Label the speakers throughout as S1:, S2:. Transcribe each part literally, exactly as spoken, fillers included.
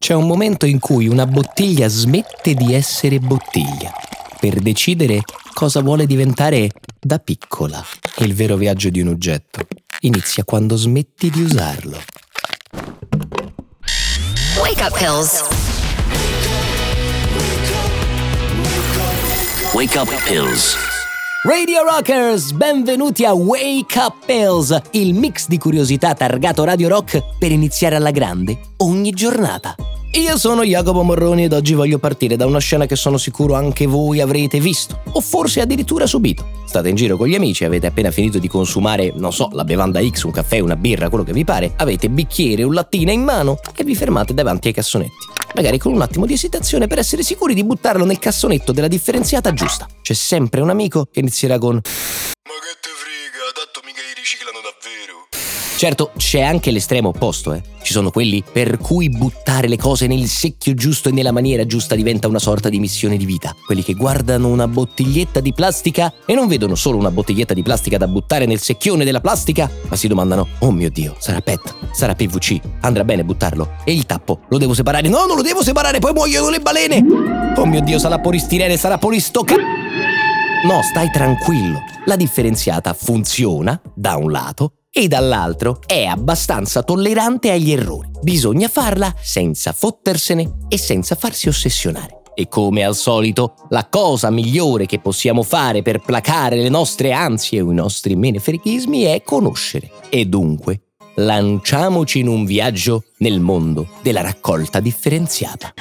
S1: C'è un momento in cui una bottiglia smette di essere bottiglia per decidere cosa vuole diventare da piccola. Il vero viaggio di un oggetto inizia quando smetti di usarlo.
S2: Wake up pills.
S3: Wake up pills.
S1: Radio Rockers, benvenuti a Wake Up Pills, il mix di curiosità targato Radio Rock per iniziare alla grande ogni giornata. Io sono Jacopo Morroni ed oggi voglio partire da una scena che sono sicuro anche voi avrete visto, o forse addirittura subito. State in giro con gli amici, avete appena finito di consumare, non so, la bevanda X, un caffè, una birra, quello che vi pare, avete bicchiere o lattina in mano e vi fermate davanti ai cassonetti. Magari con un attimo di esitazione per essere sicuri di buttarlo nel cassonetto della differenziata giusta. C'è sempre un amico che inizierà con:
S4: ma che te frega, tanto mica li riciclano davvero.
S1: Certo, c'è anche l'estremo opposto, eh. Ci sono quelli per cui buttare le cose nel secchio giusto e nella maniera giusta diventa una sorta di missione di vita. Quelli che guardano una bottiglietta di plastica e non vedono solo una bottiglietta di plastica da buttare nel secchione della plastica, ma si domandano: oh mio Dio, sarà P E T, sarà P V C, andrà bene buttarlo? E il tappo, lo devo separare? No, non lo devo separare, poi muoiono le balene! Oh mio Dio, sarà polistirene, sarà polistoca... No, stai tranquillo. La differenziata funziona, da un lato, e dall'altro è abbastanza tollerante agli errori. Bisogna farla senza fottersene e senza farsi ossessionare. E come al solito, la cosa migliore che possiamo fare per placare le nostre ansie o i nostri menefreghismi è conoscere. E dunque, lanciamoci in un viaggio nel mondo della raccolta differenziata.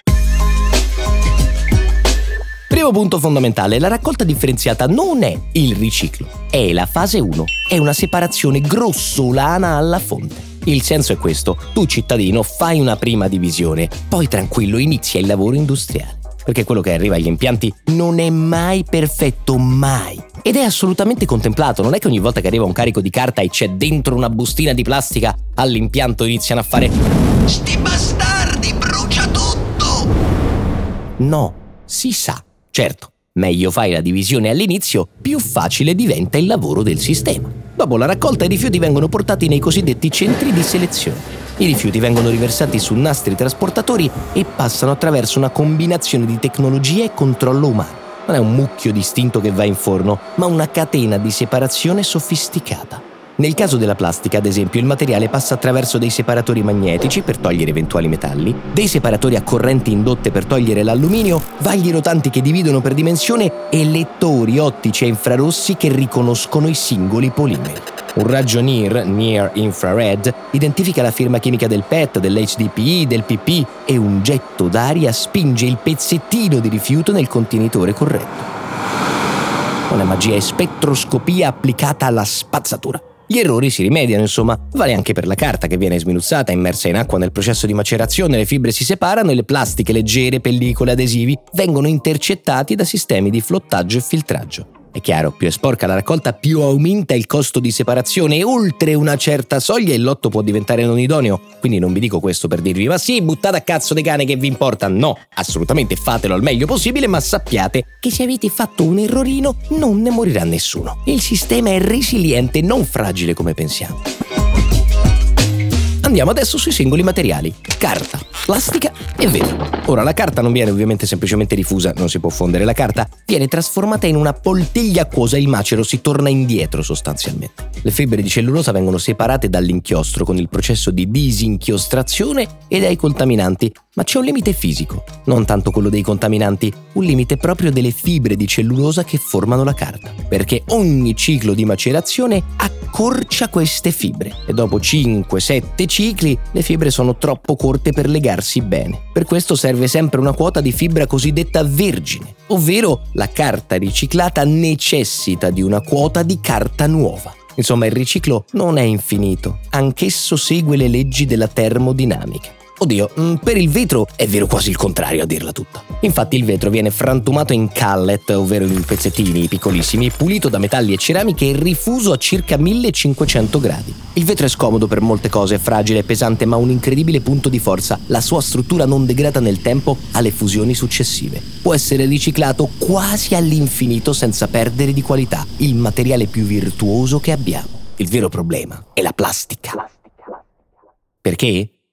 S1: Primo punto fondamentale, la raccolta differenziata non è il riciclo, è la fase uno, è una separazione grossolana alla fonte. Il senso è questo: tu cittadino fai una prima divisione, poi tranquillo inizia il lavoro industriale, perché quello che arriva agli impianti non è mai perfetto, mai. Ed è assolutamente contemplato, non è che ogni volta che arriva un carico di carta e c'è dentro una bustina di plastica, all'impianto iniziano a fare: sti bastardi, brucia tutto! No, si sa. Certo, meglio fai la divisione all'inizio, più facile diventa il lavoro del sistema. Dopo la raccolta i rifiuti vengono portati nei cosiddetti centri di selezione. I rifiuti vengono riversati su nastri trasportatori e passano attraverso una combinazione di tecnologia e controllo umano. Non è un mucchio distinto che va in forno, ma una catena di separazione sofisticata. Nel caso della plastica, ad esempio, il materiale passa attraverso dei separatori magnetici per togliere eventuali metalli, dei separatori a correnti indotte per togliere l'alluminio, vagli rotanti che dividono per dimensione e lettori ottici e infrarossi che riconoscono i singoli polimeri. Un raggio N I R, Near Infrared, identifica la firma chimica del P E T, dell'H D P E, del P P e un getto d'aria spinge il pezzettino di rifiuto nel contenitore corretto. Non è magia, è spettroscopia applicata alla spazzatura. Gli errori si rimediano, insomma. Vale anche per la carta che viene sminuzzata, immersa in acqua nel processo di macerazione, le fibre si separano e le plastiche leggere, pellicole, adesivi vengono intercettati da sistemi di flottaggio e filtraggio. È chiaro, più è sporca la raccolta, più aumenta il costo di separazione e oltre una certa soglia il lotto può diventare non idoneo. Quindi non vi dico questo per dirvi: ma sì, buttate a cazzo di cane, che vi importa? No, assolutamente fatelo al meglio possibile, ma sappiate che se avete fatto un errorino non ne morirà nessuno. Il sistema è resiliente, non fragile come pensiamo. Andiamo adesso sui singoli materiali: carta, plastica e vetro. Ora, la carta non viene ovviamente semplicemente diffusa, non si può fondere la carta, viene trasformata in una poltiglia acquosa, il macero si torna indietro sostanzialmente. Le fibre di cellulosa vengono separate dall'inchiostro con il processo di disinchiostrazione e dai contaminanti, ma c'è un limite fisico, non tanto quello dei contaminanti, un limite proprio delle fibre di cellulosa che formano la carta, perché ogni ciclo di macerazione accorcia queste fibre e dopo cinque sette cicli le fibre sono troppo corte per legarsi bene. Per questo serve sempre una quota di fibra cosiddetta vergine, ovvero la carta riciclata necessita di una quota di carta nuova. Insomma, il riciclo non è infinito, anch'esso segue le leggi della termodinamica. Oddio, per il vetro è vero quasi il contrario, a dirla tutta. Infatti il vetro viene frantumato in cullet, ovvero in pezzettini piccolissimi, pulito da metalli e ceramiche e rifuso a circa millecinquecento gradi. Il vetro è scomodo per molte cose, è fragile e pesante, ma ha un incredibile punto di forza. La sua struttura non degrada nel tempo alle fusioni successive. Può essere riciclato quasi all'infinito senza perdere di qualità, il materiale più virtuoso che abbiamo. Il vero problema è la plastica. Perché?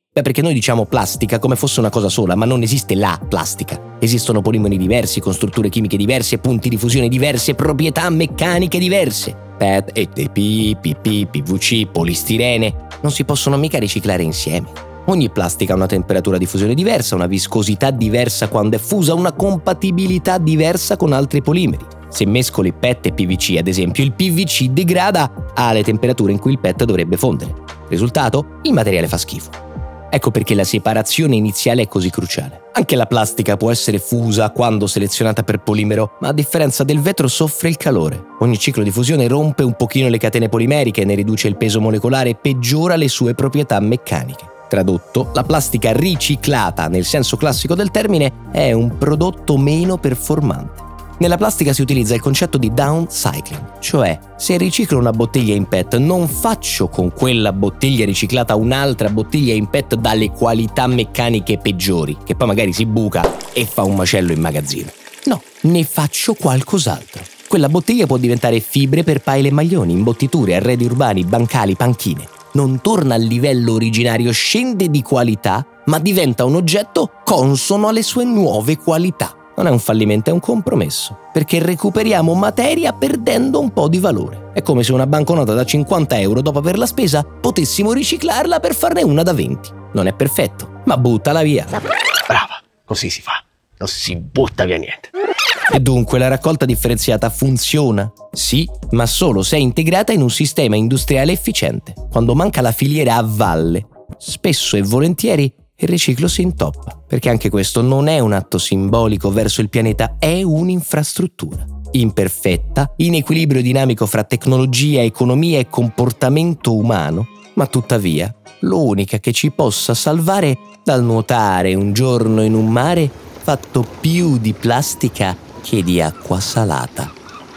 S1: Beh, perché noi diciamo plastica come fosse una cosa sola, ma non esiste la plastica. Esistono polimeri diversi, con strutture chimiche diverse, punti di fusione diverse, proprietà meccaniche diverse. P E T, E T P, P P, P V C, polistirene, non si possono mica riciclare insieme. Ogni plastica ha una temperatura di fusione diversa, una viscosità diversa quando è fusa, una compatibilità diversa con altri polimeri. Se mescoli P E T e P V C, ad esempio, il P V C degrada alle temperature in cui il P E T dovrebbe fondere. Risultato? Il materiale fa schifo. Ecco perché la separazione iniziale è così cruciale. Anche la plastica può essere fusa quando selezionata per polimero, ma a differenza del vetro soffre il calore. Ogni ciclo di fusione rompe un pochino le catene polimeriche, ne riduce il peso molecolare e peggiora le sue proprietà meccaniche. Tradotto, la plastica riciclata, nel senso classico del termine, è un prodotto meno performante. Nella plastica si utilizza il concetto di downcycling, cioè se riciclo una bottiglia in P E T non faccio con quella bottiglia riciclata un'altra bottiglia in P E T dalle qualità meccaniche peggiori, che poi magari si buca e fa un macello in magazzino. No, ne faccio qualcos'altro. Quella bottiglia può diventare fibre per pile e maglioni, imbottiture, arredi urbani, bancali, panchine. Non torna al livello originario, scende di qualità, ma diventa un oggetto consono alle sue nuove qualità. Non è un fallimento, è un compromesso, perché recuperiamo materia perdendo un po' di valore. È come se una banconota da cinquanta euro, dopo averla spesa, potessimo riciclarla per farne una da venti. Non è perfetto, ma buttala via.
S3: Brava, così si fa, non si butta via niente.
S1: E dunque la raccolta differenziata funziona? Sì, ma solo se è integrata in un sistema industriale efficiente. Quando manca la filiera a valle, spesso e volentieri il riciclo si intoppa, perché anche questo non è un atto simbolico verso il pianeta, è un'infrastruttura. Imperfetta, in equilibrio dinamico fra tecnologia, economia e comportamento umano, ma tuttavia l'unica che ci possa salvare dal nuotare un giorno in un mare fatto più di plastica che di acqua salata.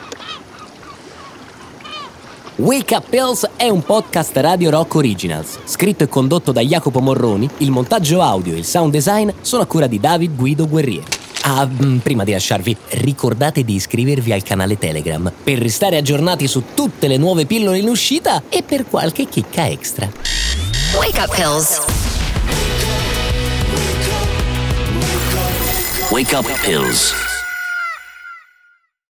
S1: Wake Up Pills è un podcast Radio Rock Originals, scritto e condotto da Jacopo Morroni, il montaggio audio e il sound design sono a cura di David Guido Guerrieri. Ah, prima di lasciarvi, ricordate di iscrivervi al canale Telegram per restare aggiornati su tutte le nuove pillole in uscita e per qualche chicca extra.
S2: Wake Up Pills.
S5: Wake Up Pills.